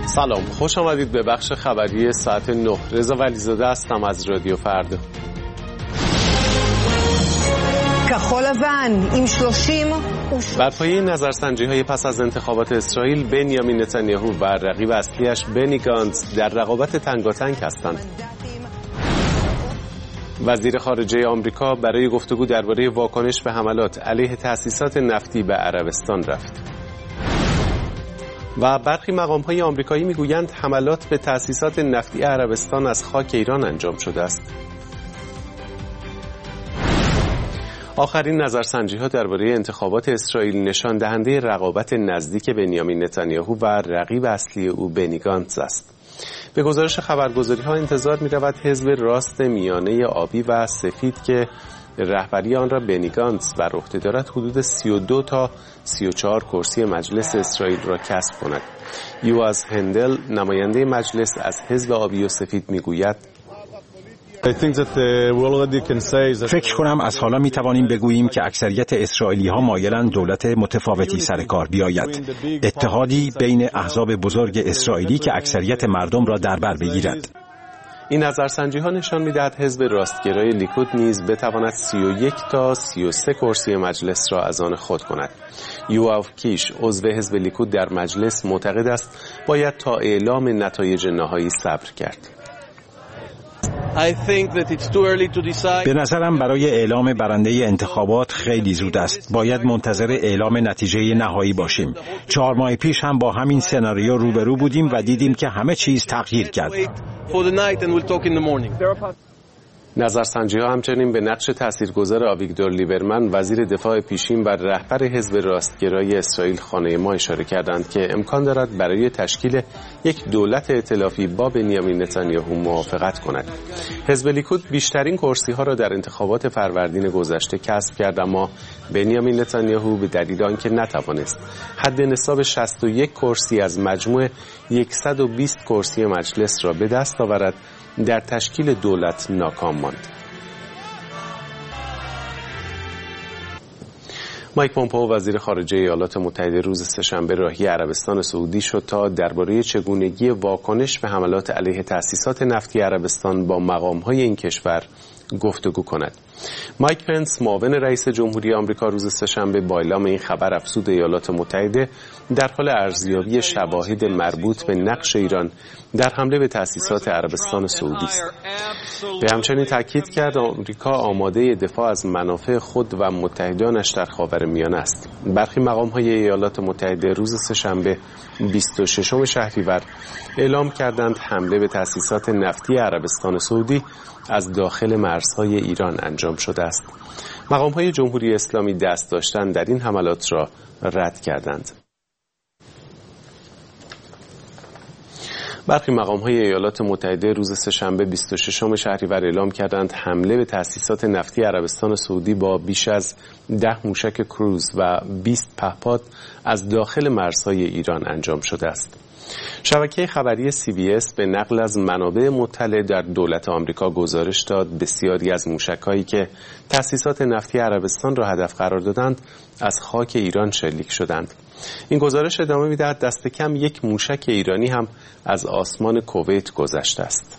سلام، خوش آمدید به بخش خبری ساعت 9. رضا ولیزاده هستم از رادیو فردا. بر پایه نظرسنجی‌های پس از انتخابات اسرائیل، بنیامین نتانیاهو و رقیب اصلیش بنی گانتز در رقابت تنگاتنگ هستند. وزیر خارجه آمریکا برای گفتگو درباره واکنش به حملات علیه تأسیسات نفتی به عربستان رفت. و برخی مقام‌های آمریکایی می‌گویند حملات به تأسیسات نفتی عربستان از خاک ایران انجام شده است. آخرین نظرسنجی‌ها درباره انتخابات اسرائیل نشان دهنده رقابت نزدیک بنیامین نتانیاهو و رقیب اصلی او بنی گانتز است. به گزارش خبرگزاری‌ها انتظار می‌رود حزب راست میانه آبی و سفید که رهبری آن را بنی گانتز بر عهده دارد حدود 32 تا 34 کرسی مجلس اسرائیل را کسب کند. یواز هندل نماینده مجلس از حزب آبی و سفید می‌گوید فکر کنم از حالا می توانیم بگوییم که اکثریت اسرائیلی ها مایلند دولت متفاوتی سر کار بیاید. اتحادی بین احزاب بزرگ اسرائیلی که اکثریت مردم را در بر بگیرد. این نظرسنجی ها نشان می‌دهد حزب راستگرای لیکود نیز بتواند 31 تا 33 کرسی مجلس را از آن خود کند. یوآف کیش عضو حزب لیکود در مجلس معتقد است باید تا اعلام نتایج نهایی صبر کرد. به نظرم برای اعلام برنده انتخابات خیلی زود است. باید منتظر اعلام نتیجه نهایی باشیم. 4 ماه پیش هم با همین سناریو روبرو بودیم و دیدیم که همه چیز تغییر کرد. نظرسنجی‌ها همچنین به نقش تاثیرگذار آویگدور لیبرمن وزیر دفاع پیشین و رهبر حزب راستگرای اسرائیل خانه ما اشاره کردند که امکان دارد برای تشکیل یک دولت ائتلافی با بنیامین نتانیاهو موافقت کند. حزب لیکود بیشترین کرسی‌ها را در انتخابات فروردین گذشته کسب کرد، اما بنیامین نتانیاهو به دلیل آنکه نتوانست حد نصاب 61 کرسی از مجموع 120 کرسی مجلس را به دست آورد، در تشکیل دولت ناکام ماند. مایک پومپئو وزیر خارجه ایالات متحده روز سه‌شنبه راهی عربستان سعودی شد تا درباره چگونگی واکنش به حملات علیه تأسیسات نفتی عربستان با مقام‌های این کشور گفتگو کند. مایک پنس معاون رئیس جمهوری آمریکا روز سه‌شنبه با اعلام این خبر افزود ایالات متحده در حال ارزیابی شواهد مربوط به نقش ایران در حمله به تأسیسات عربستان سعودی است. به همچنین تاکید کرد آمریکا آماده دفاع از منافع خود و متحدانش در خاورمیانه است. برخی مقام‌های ایالات متحده روز سه‌شنبه 26 شهریور اعلام کردند حمله به تأسیسات نفتی عربستان سعودی از داخل مرزهای ایران انجام شده است. مقام‌های جمهوری اسلامی دست داشتن در این حملات را رد کردند. برخی مقام‌های ایالات متحده روز سه‌شنبه 26 شهریور اعلام کردند حمله به تأسیسات نفتی عربستان سعودی با بیش از 10 موشک کروز و 20 پهپاد از داخل مرزهای ایران انجام شده است. شبکه خبری CBS به نقل از منابع مطلع در دولت آمریکا گزارش داد بسیاری از موشک‌هایی که تأسیسات نفتی عربستان را هدف قرار دادند از خاک ایران شلیک شدند. این گزارش ادامه می‌دهد دست کم یک موشک ایرانی هم از آسمان کویت گذشته است.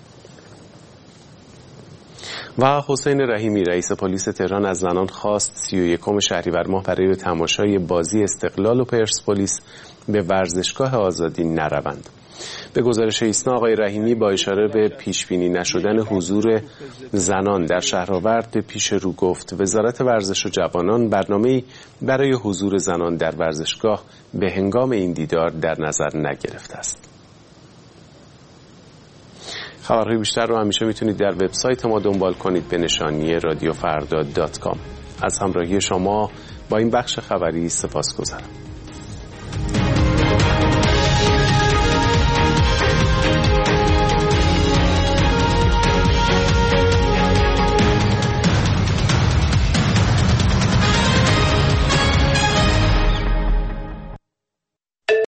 و حسین رحیمی رئیس پلیس تهران از زنان خواست 31 شهریور ماه برای تماشای بازی استقلال و پرسپولیس به ورزشگاه آزادی نروند. به گزارش ایسنا آقای رحیمی با اشاره به پیشبینی نشدن حضور زنان در شهرآورد پیش رو گفت وزارت ورزش و جوانان برنامه‌ای برای حضور زنان در ورزشگاه به هنگام این دیدار در نظر نگرفته است. خبرهای بیشتر رو همیشه میتونید در وبسایت ما دنبال کنید به نشانی رادیوفردا.com. از همراهی شما با این بخش خبری سپاسگزارم.